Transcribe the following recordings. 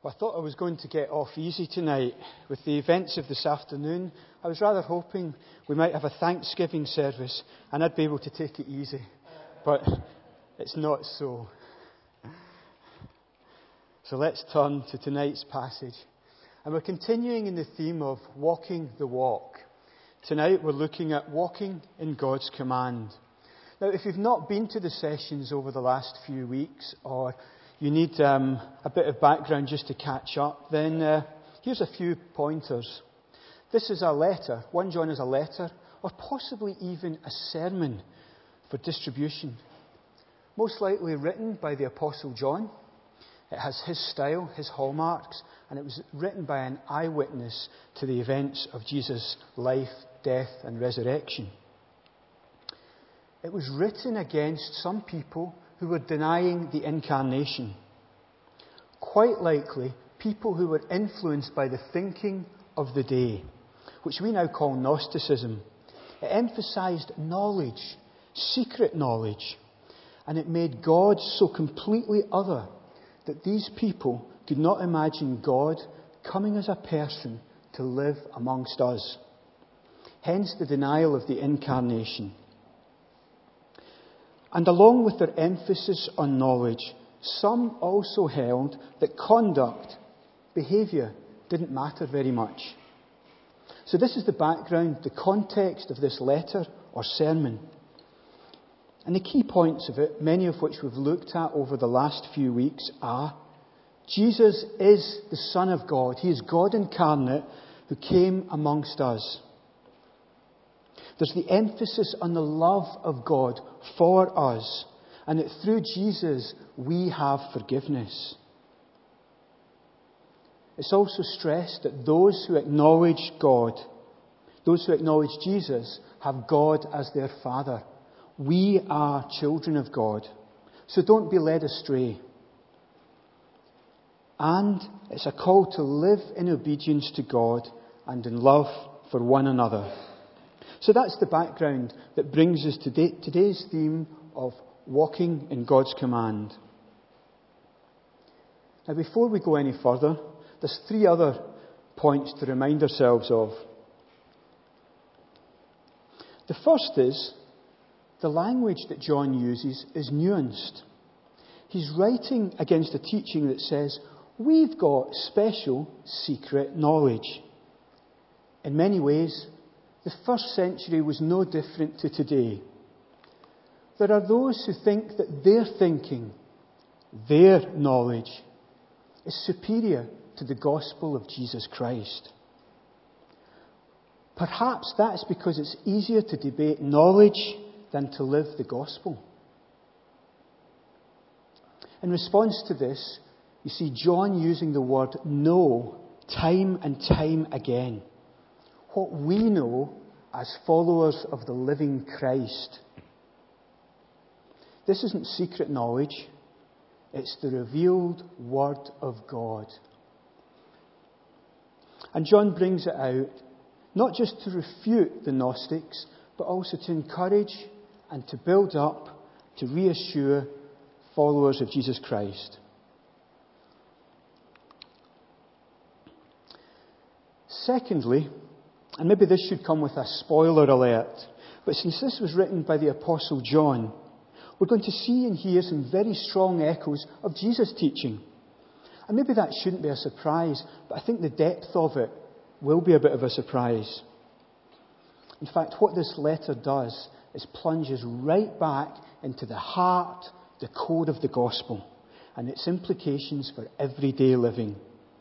Well, I thought I was going to get off easy tonight with the events of this afternoon. I was rather hoping we might have a Thanksgiving service and I'd be able to take it easy. But it's not so. So let's turn to tonight's passage. And we're continuing in the theme of walking the walk. Tonight we're looking at walking in God's command. Now, if you've not been to the sessions over the last few weeks, or you need a bit of background just to catch up, then here's a few pointers. This is a letter. 1 John is a letter, or possibly even a sermon for distribution. Most likely written by the Apostle John. It has his style, his hallmarks, and it was written by an eyewitness to the events of Jesus' life, death, and resurrection. It was written against some people who were denying the incarnation. Quite likely, people who were influenced by the thinking of the day, which we now call Gnosticism. It emphasised knowledge, secret knowledge, and it made God so completely other that these people could not imagine God coming as a person to live amongst us. Hence the denial of the incarnation. And along with their emphasis on knowledge, some also held that conduct, behaviour, didn't matter very much. So this is the background, the context of this letter or sermon. And the key points of it, many of which we've looked at over the last few weeks, are Jesus is the Son of God. He is God incarnate who came amongst us. There's the emphasis on the love of God for us, and that through Jesus we have forgiveness. It's also stressed that those who acknowledge God, those who acknowledge Jesus, have God as their Father. We are children of God, so don't be led astray. And it's a call to live in obedience to God and in love for one another. So that's the background that brings us to today's theme of walking in God's command. Now, before we go any further, there's 3 other points to remind ourselves of. The first is, the language that John uses is nuanced. He's writing against a teaching that says, we've got special secret knowledge. In many ways, the first century was no different to today. There are those who think that their thinking, their knowledge, is superior to the gospel of Jesus Christ. Perhaps that's because it's easier to debate knowledge than to live the gospel. In response to this, you see John using the word know time and time again. What we know as followers of the living Christ. This isn't secret knowledge. It's the revealed Word of God. And John brings it out, not just to refute the Gnostics, but also to encourage and to build up, to reassure followers of Jesus Christ. Secondly, and maybe this should come with a spoiler alert, but since this was written by the Apostle John, we're going to see and hear some very strong echoes of Jesus' teaching. And maybe that shouldn't be a surprise, but I think the depth of it will be a bit of a surprise. In fact, what this letter does is plunges right back into the heart, the core of the gospel, and its implications for everyday living.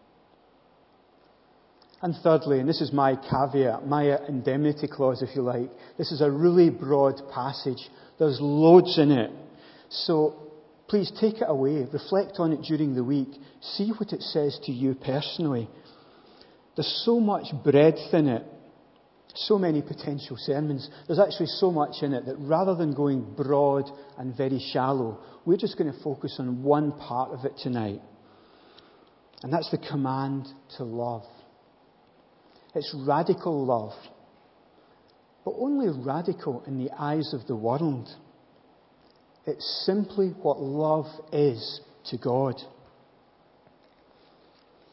And thirdly, and this is my caveat, my indemnity clause, if you like, this is a really broad passage. There's loads in it. So please take it away, reflect on it during the week, see what it says to you personally. There's so much breadth in it, so many potential sermons. There's actually so much in it that rather than going broad and very shallow, we're just going to focus on one part of it tonight. And that's the command to love. It's radical love, but only radical in the eyes of the world. It's simply what love is to God.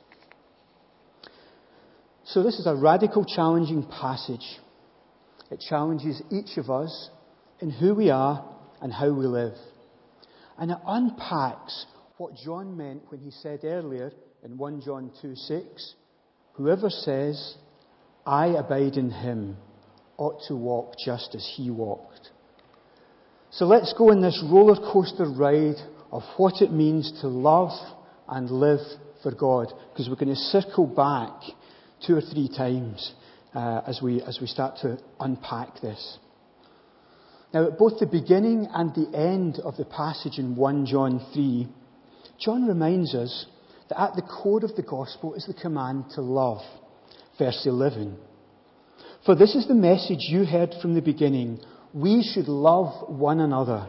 So this is a radical, challenging passage. It challenges each of us in who we are and how we live. And it unpacks what John meant when he said earlier in 1 John 2:6, whoever says, I abide in him, ought to walk just as he walked. So let's go on this roller coaster ride of what it means to love and live for God, because we're going to circle back 2 or 3 times as we start to unpack this. Now, at both the beginning and the end of the passage in 1 John 3, John reminds us that at the core of the gospel is the command to love. Verse 11. For this is the message you heard from the beginning. We should love one another.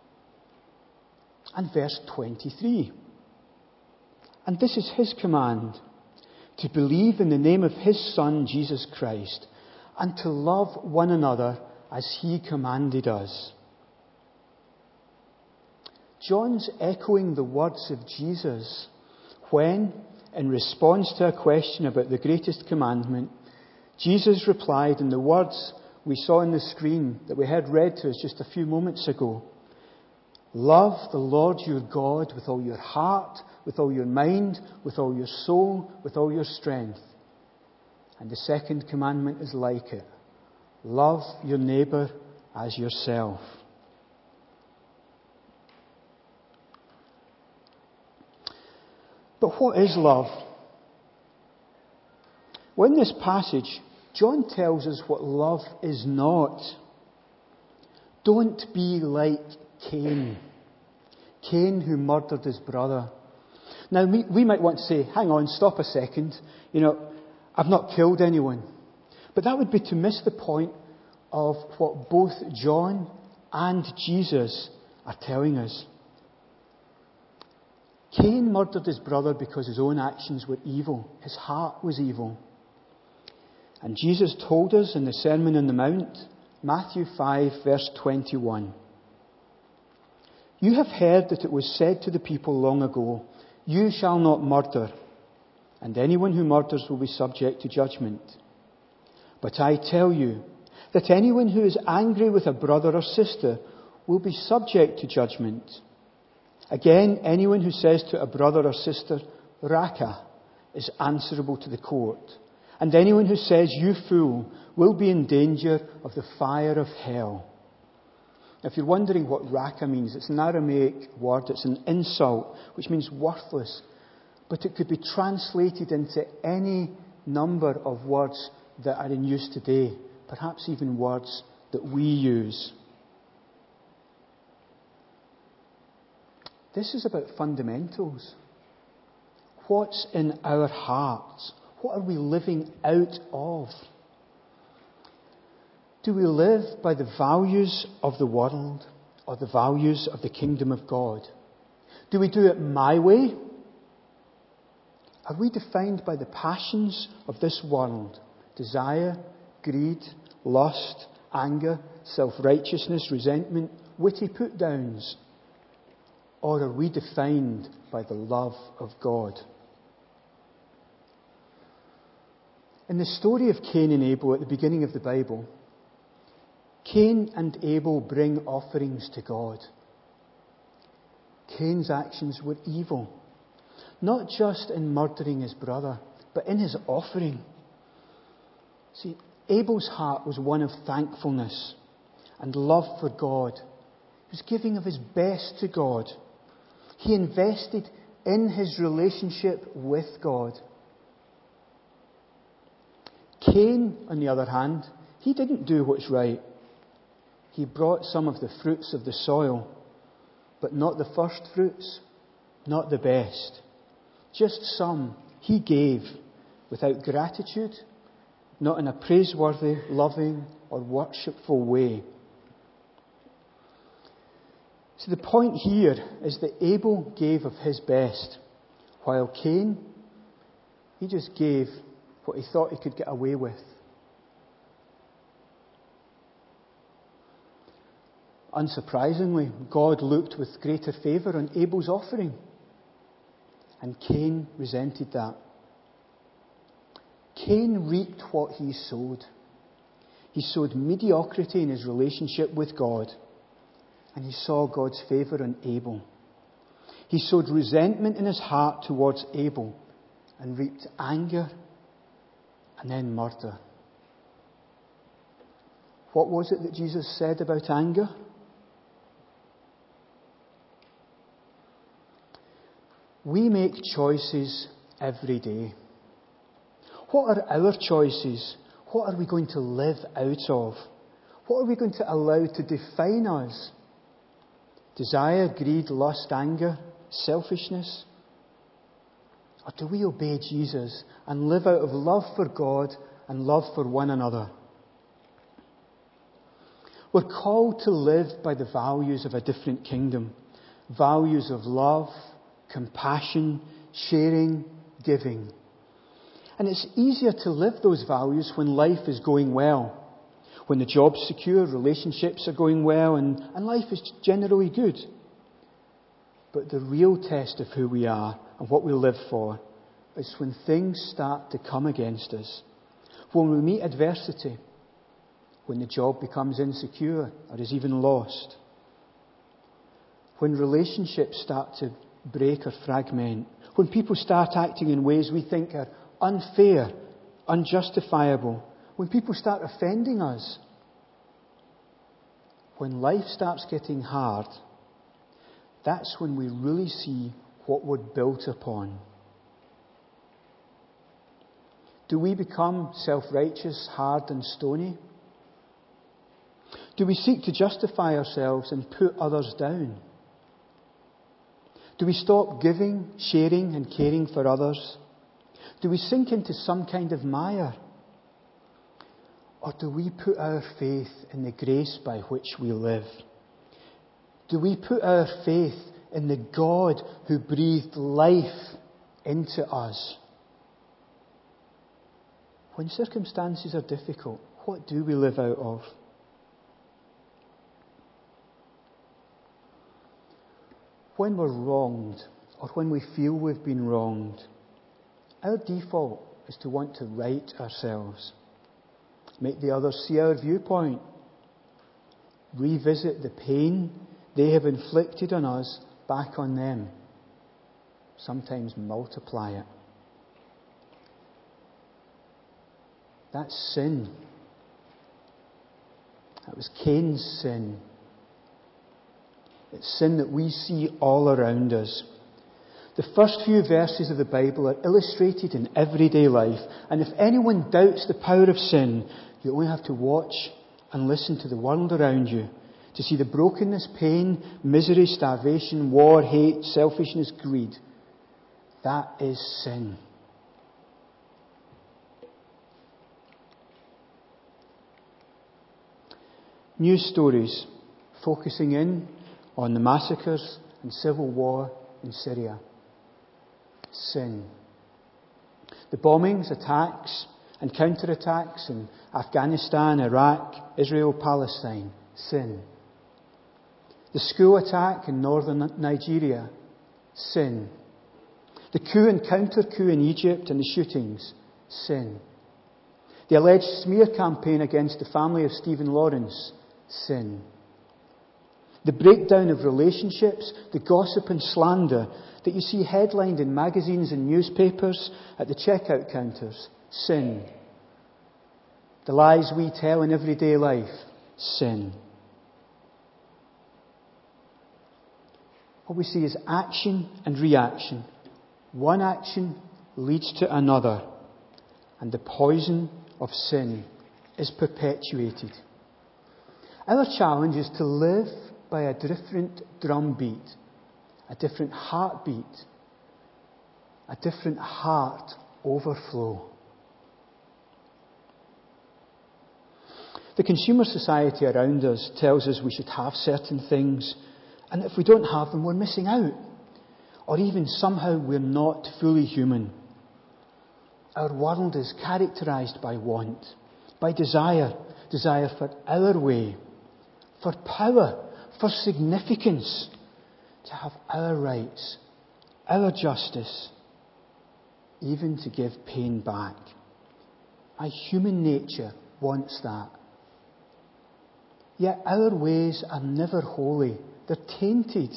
And verse 23. And this is his command, to believe in the name of his Son, Jesus Christ, and to love one another as he commanded us. John's echoing the words of Jesus when, in response to a question about the greatest commandment, Jesus replied in the words we saw on the screen that we heard read to us just a few moments ago. Love the Lord your God with all your heart, with all your mind, with all your soul, with all your strength. And the second commandment is like it. Love your neighbour as yourself. But what is love? Well, in this passage, John tells us what love is not. Don't be like Cain. Cain who murdered his brother. Now, we might want to say, hang on, stop a second. I've not killed anyone. But that would be to miss the point of what both John and Jesus are telling us. Cain murdered his brother because his own actions were evil. His heart was evil. And Jesus told us in the Sermon on the Mount, Matthew 5, verse 21, you have heard that it was said to the people long ago, you shall not murder, and anyone who murders will be subject to judgment. But I tell you that anyone who is angry with a brother or sister will be subject to judgment. Again, anyone who says to a brother or sister, Raka, is answerable to the court. And anyone who says, you fool, will be in danger of the fire of hell. If you're wondering what Raka means, it's an Aramaic word, it's an insult, which means worthless. But it could be translated into any number of words that are in use today, perhaps even words that we use. This is about fundamentals. What's in our hearts? What are we living out of? Do we live by the values of the world or the values of the kingdom of God? Do we do it my way? Are we defined by the passions of this world? Desire, greed, lust, anger, self-righteousness, resentment, witty put-downs? Or are we defined by the love of God? In the story of Cain and Abel at the beginning of the Bible, Cain and Abel bring offerings to God. Cain's actions were evil, not just in murdering his brother, but in his offering. See, Abel's heart was one of thankfulness and love for God. He was giving of his best to God. He invested in his relationship with God. Cain, on the other hand, he didn't do what's right. He brought some of the fruits of the soil, but not the first fruits, not the best. Just some he gave without gratitude, not in a praiseworthy, loving, or worshipful way. So the point here is that Abel gave of his best, while Cain, he just gave what he thought he could get away with. Unsurprisingly, God looked with greater favour on Abel's offering, and Cain resented that. Cain reaped what he sowed. He sowed mediocrity in his relationship with God, and he saw God's favour on Abel. He sowed resentment in his heart towards Abel and reaped anger and then murder. What was it that Jesus said about anger? We make choices every day. What are our choices? What are we going to live out of? What are we going to allow to define us? Desire, greed, lust, anger, selfishness? Or do we obey Jesus and live out of love for God and love for one another? We're called to live by the values of a different kingdom. Values of love, compassion, sharing, giving. And it's easier to live those values when life is going well. When the job's secure, relationships are going well, and life is generally good. But the real test of who we are and what we live for is when things start to come against us. When we meet adversity. When the job becomes insecure or is even lost. When relationships start to break or fragment. When people start acting in ways we think are unfair, unjustifiable. When people start offending us. When life starts getting hard, that's when we really see what we're built upon. Do we become self-righteous, hard and stony? Do we seek to justify ourselves and put others down? Do we stop giving, sharing and caring for others? Do we sink into some kind of mire? Or do we put our faith in the grace by which we live? Do we put our faith in the God who breathed life into us? When circumstances are difficult, what do we live out of? When we're wronged, or when we feel we've been wronged, our default is to want to right ourselves, make the others see our viewpoint, revisit the pain they have inflicted on us back on them, sometimes multiply it. That's sin. That was Cain's sin. It's sin that we see all around us. The first few verses of the Bible are illustrated in everyday life. And if anyone doubts the power of sin, you only have to watch and listen to the world around you to see the brokenness, pain, misery, starvation, war, hate, selfishness, greed. That is sin. News stories focusing in on the massacres and civil war in Syria. Sin. The bombings, attacks and counterattacks in Afghanistan, Iraq, Israel, Palestine. Sin. The school attack in northern Nigeria. Sin. The coup and counter-coup in Egypt and the shootings. Sin. The alleged smear campaign against the family of Stephen Lawrence. Sin. The breakdown of relationships, the gossip and slander that you see headlined in magazines and newspapers at the checkout counters. Sin. The lies we tell in everyday life. Sin. What we see is action and reaction. One action leads to another, and the poison of sin is perpetuated. Our challenge is to live by a different drumbeat, a different heartbeat, a different heart overflow. The consumer society around us tells us we should have certain things, and if we don't have them, we're missing out. Or even somehow we're not fully human. Our world is characterised by want, by desire for our way, for power, for significance, to have our rights, our justice, even to give pain back. My human nature wants that. Yet our ways are never holy. They're tainted.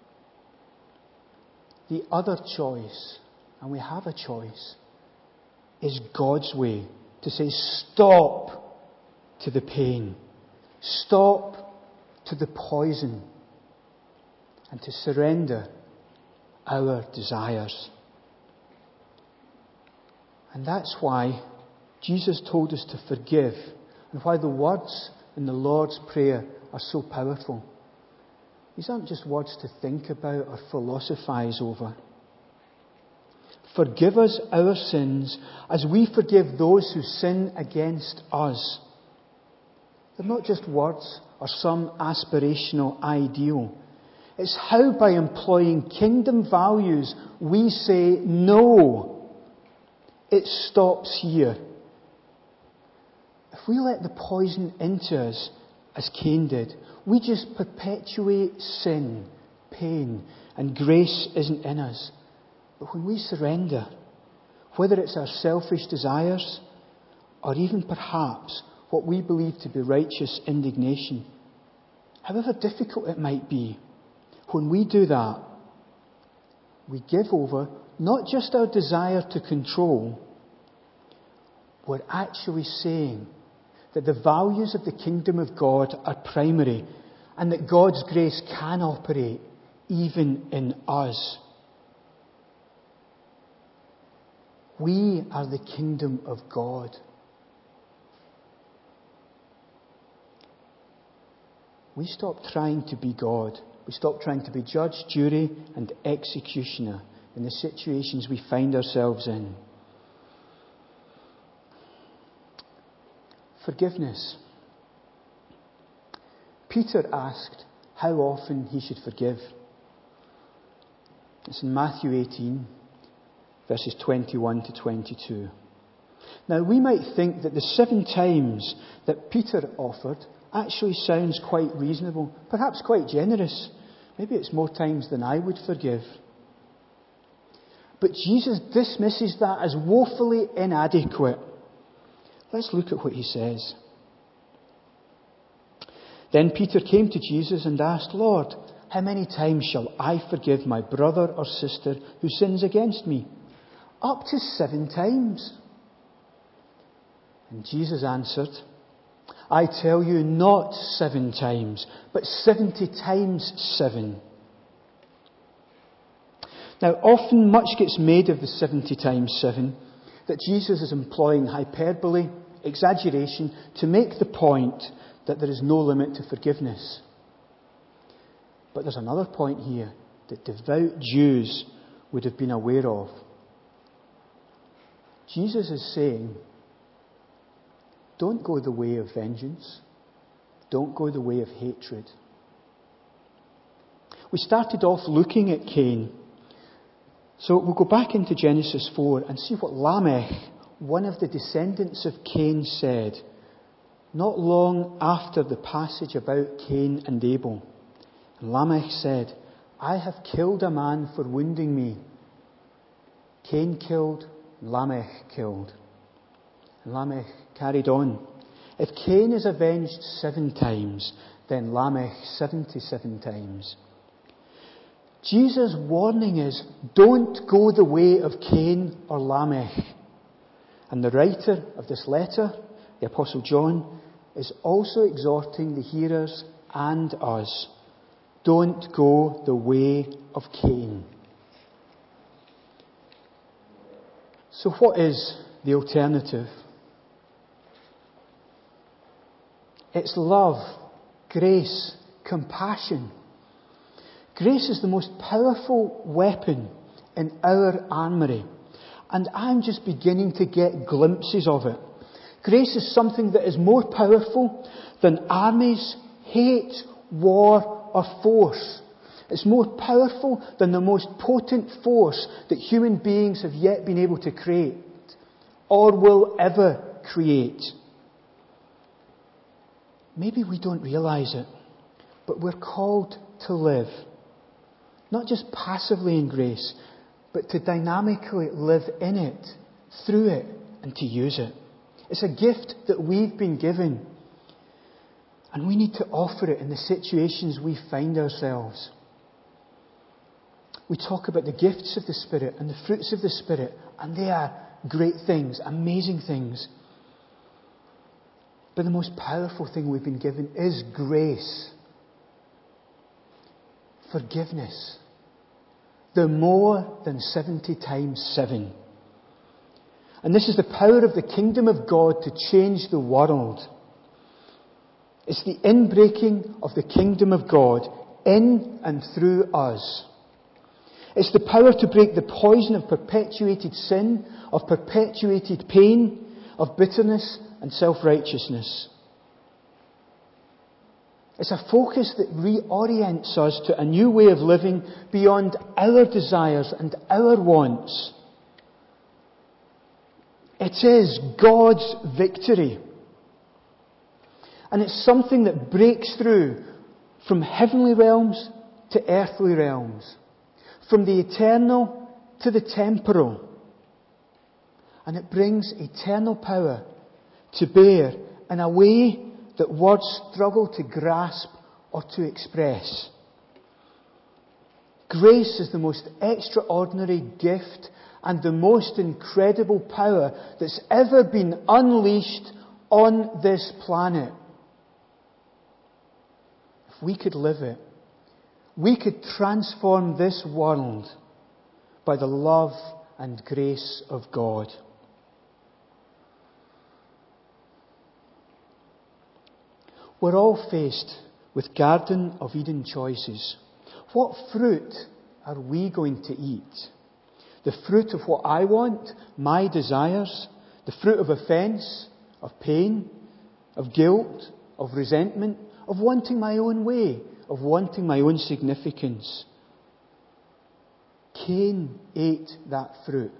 The other choice, and we have a choice, is God's way. To say stop to the pain. Stop to the poison. And to surrender our desires. And that's why Jesus told us to forgive, and why the words in the Lord's Prayer are so powerful. These aren't just words to think about or philosophize over. Forgive us our sins as we forgive those who sin against us. They're not just words or some aspirational ideal. It's how, by employing kingdom values, we say no. It stops here. If we let the poison into us, as Cain did, we just perpetuate sin, pain, and grace isn't in us. But when we surrender, whether it's our selfish desires or even perhaps what we believe to be righteous indignation, however difficult it might be, when we do that, we give over not just our desire to control, we're actually saying that the values of the kingdom of God are primary and that God's grace can operate even in us. We are the kingdom of God. We stop trying to be God. We stop trying to be judge, jury, and executioner in the situations we find ourselves in. Forgiveness. Peter asked how often he should forgive. It's in Matthew 18, verses 21 to 22. Now, we might think that the 7 times that Peter offered actually sounds quite reasonable, perhaps quite generous. Maybe it's more times than I would forgive. But Jesus dismisses that as woefully inadequate. Let's look at what he says. Then Peter came to Jesus and asked, Lord, how many times shall I forgive my brother or sister who sins against me? Up to 7 times. And Jesus answered, I tell you, not 7 times, but 70 times 7. Now, often much gets made of the 70 times 7, that Jesus is employing hyperbole, exaggeration, to make the point that there is no limit to forgiveness. But there's another point here that devout Jews would have been aware of. Jesus is saying, don't go the way of vengeance. Don't go the way of hatred. We started off looking at Cain. So we'll go back into Genesis 4 and see what Lamech, one of the descendants of Cain, said not long after the passage about Cain and Abel. And Lamech said, I have killed a man for wounding me. Cain killed, Lamech killed. And Lamech carried on. If Cain is avenged 7 times, then Lamech 77 times. Jesus' warning is, don't go the way of Cain or Lamech. And the writer of this letter, the Apostle John, is also exhorting the hearers and us, don't go the way of Cain. So what is the alternative? It's love, grace, compassion. Grace is the most powerful weapon in our armoury. And I'm just beginning to get glimpses of it. Grace is something that is more powerful than armies, hate, war, or force. It's more powerful than the most potent force that human beings have yet been able to create, or will ever create. Maybe we don't realise it, but we're called to live, not just passively in grace, but to dynamically live in it, through it, and to use it. It's a gift that we've been given. And we need to offer it in the situations we find ourselves. We talk about the gifts of the Spirit and the fruits of the Spirit, and they are great things, amazing things. But the most powerful thing we've been given is grace. Forgiveness. The more than 70 times 7. And this is the power of the kingdom of God to change the world. It's the inbreaking of the kingdom of God in and through us. It's the power to break the poison of perpetuated sin, of perpetuated pain, of bitterness and self-righteousness. It's a focus that reorients us to a new way of living beyond our desires and our wants. It is God's victory. And it's something that breaks through from heavenly realms to earthly realms. From the eternal to the temporal. And it brings eternal power to bear in a way that words struggle to grasp or to express. Grace is the most extraordinary gift and the most incredible power that's ever been unleashed on this planet. If we could live it, we could transform this world by the love and grace of God. We're all faced with Garden of Eden choices. What fruit are we going to eat? The fruit of what I want, my desires, the fruit of offence, of pain, of guilt, of resentment, of wanting my own way, of wanting my own significance. Cain ate that fruit.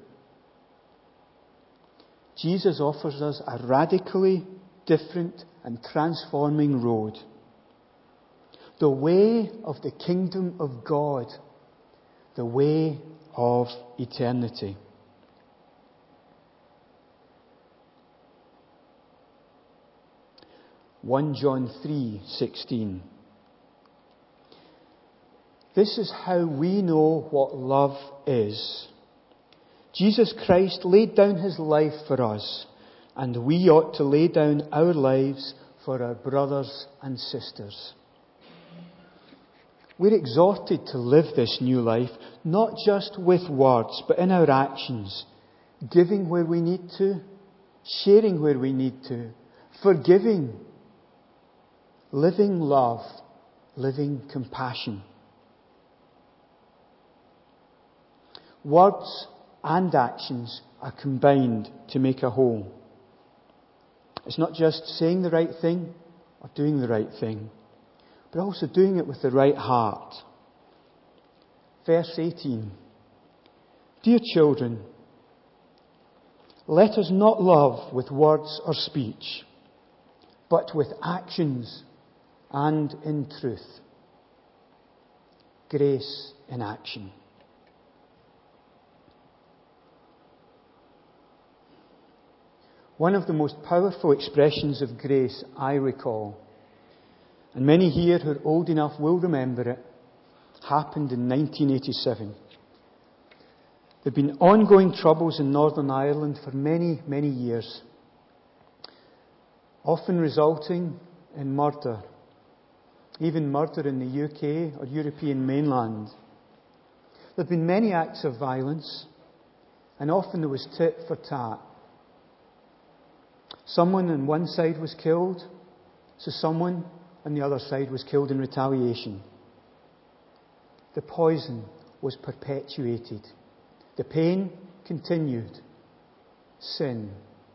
Jesus offers us a radically different and transforming road. The way of the kingdom of God. The way of eternity. (1 John 3:16). This is how we know what love is. Jesus Christ laid down his life for us, and we ought to lay down our lives for our brothers and sisters. We're exhorted to live this new life, not just with words, but in our actions, giving where we need to, sharing where we need to, forgiving, living love, living compassion. Words and actions are combined to make a whole. It's not just saying the right thing or doing the right thing, but also doing it with the right heart. Verse 18. Dear children, let us not love with words or speech, but with actions and in truth. Grace in action. One of the most powerful expressions of grace I recall, and many here who are old enough will remember it, happened in 1987. There have been ongoing troubles in Northern Ireland for many, many years, often resulting in murder, even murder in the UK or European mainland. There have been many acts of violence, and often there was tit for tat. Someone on one side was killed, so someone on the other side was killed in retaliation. The poison was perpetuated. The pain continued. Sin.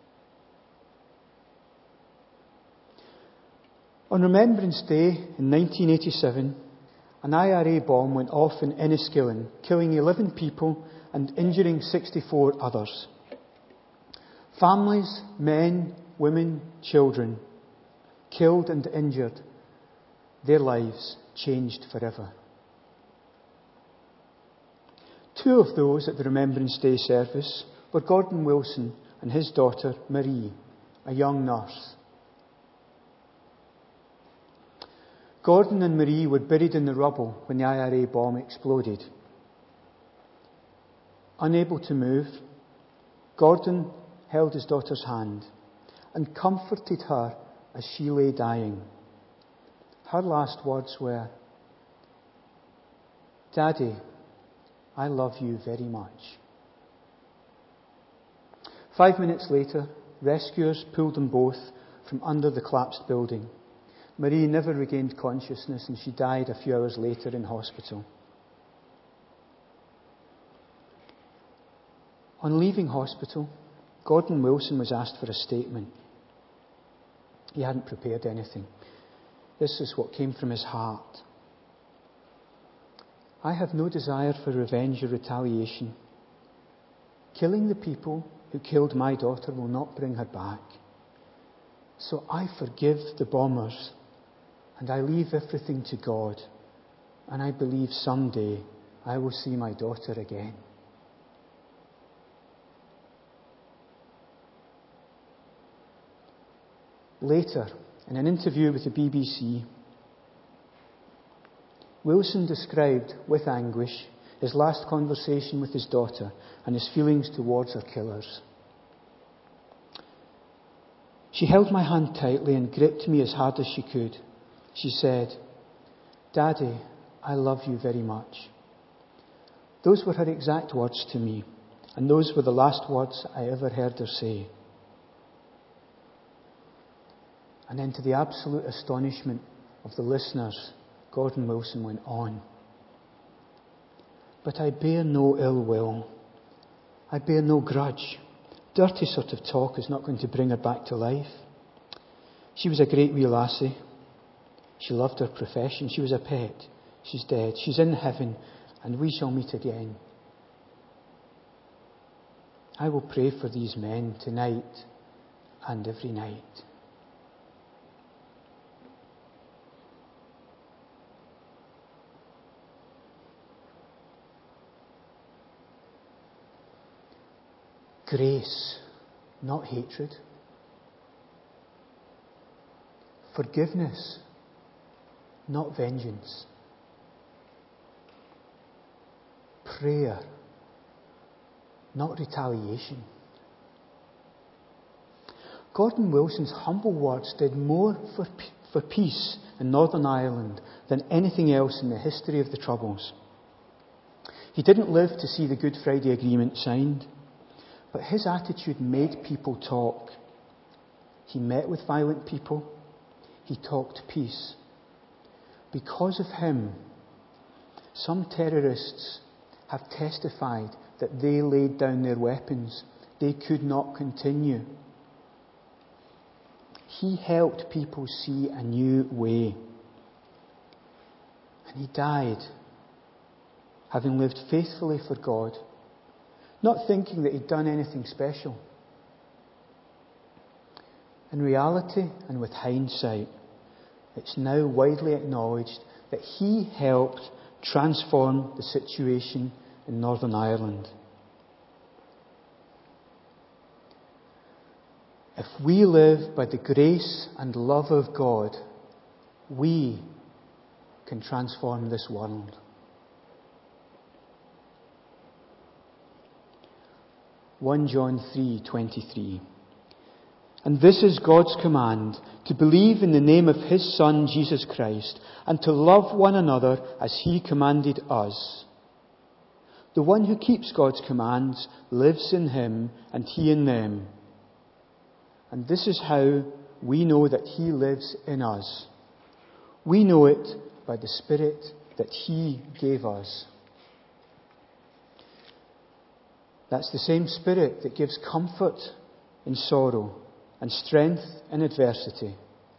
On Remembrance Day in 1987, an IRA bomb went off in Enniskillen, killing 11 people and injuring 64 others. Families, men, women, children, killed and injured, their lives changed forever. 2 of those at the Remembrance Day service were Gordon Wilson and his daughter Marie, a young nurse. Gordon and Marie were buried in the rubble when the IRA bomb exploded. Unable to move, Gordon held his daughter's hand and comforted her as she lay dying. Her last words were, "Daddy, I love you very much." 5 minutes later, rescuers pulled them both from under the collapsed building. Marie never regained consciousness and she died a few hours later in hospital. On leaving hospital, Gordon Wilson was asked for a statement. He hadn't prepared anything. This is what came from his heart. "I have no desire for revenge or retaliation. Killing the people who killed my daughter will not bring her back. So I forgive the bombers and I leave everything to God, and I believe someday I will see my daughter again." Later, in an interview with the BBC, Wilson described with anguish his last conversation with his daughter and his feelings towards her killers. "She held my hand tightly and gripped me as hard as she could. She said, 'Daddy, I love you very much.' Those were her exact words to me, and those were the last words I ever heard her say." And then, to the absolute astonishment of the listeners, Gordon Wilson went on. "But I bear no ill will. I bear no grudge. Dirty sort of talk is not going to bring her back to life. She was a great wee lassie. She loved her profession. She was a pet. She's dead. She's in heaven, and we shall meet again. I will pray for these men tonight and every night." Grace, not hatred. Forgiveness, not vengeance. Prayer, not retaliation. Gordon Wilson's humble words did more for peace in Northern Ireland than anything else in the history of the Troubles. He didn't live to see the Good Friday Agreement signed, but his attitude made people talk. He met with violent people. He talked peace. Because of him, some terrorists have testified that they laid down their weapons. They could not continue. He helped people see a new way. And he died, having lived faithfully for God, not thinking that he'd done anything special. In reality, and with hindsight, it's now widely acknowledged that he helped transform the situation in Northern Ireland. If we live by the grace and love of God, we can transform this world. 1 John 3:23. And this is God's command, to believe in the name of His Son, Jesus Christ, and to love one another as He commanded us. The one who keeps God's commands lives in Him and He in them. And this is how we know that He lives in us. We know it by the Spirit that He gave us. That's the same Spirit that gives comfort in sorrow and strength in adversity.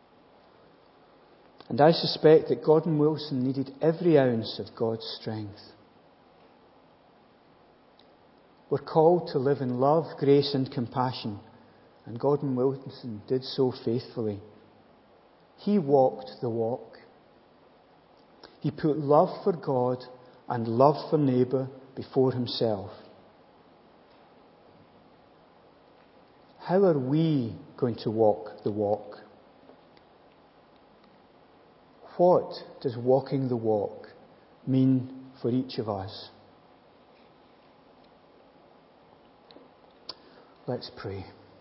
And I suspect that Gordon Wilson needed every ounce of God's strength. We're called to live in love, grace and compassion, and Gordon Wilson did so faithfully. He walked the walk. He put love for God and love for neighbour before himself. How are we going to walk the walk? What does walking the walk mean for each of us? Let's pray.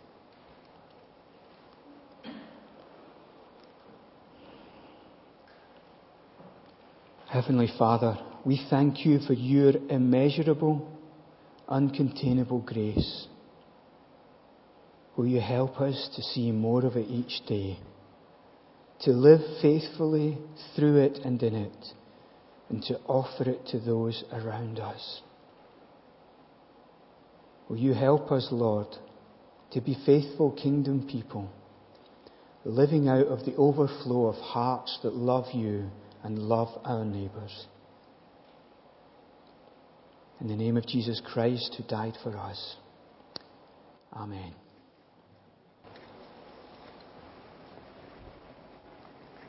Heavenly Father, we thank you for your immeasurable, uncontainable grace. Will you help us to see more of it each day, to live faithfully through it and in it, and to offer it to those around us? Will you help us, Lord, to be faithful kingdom people, living out of the overflow of hearts that love you and love our neighbours. In the name of Jesus Christ, who died for us. Amen.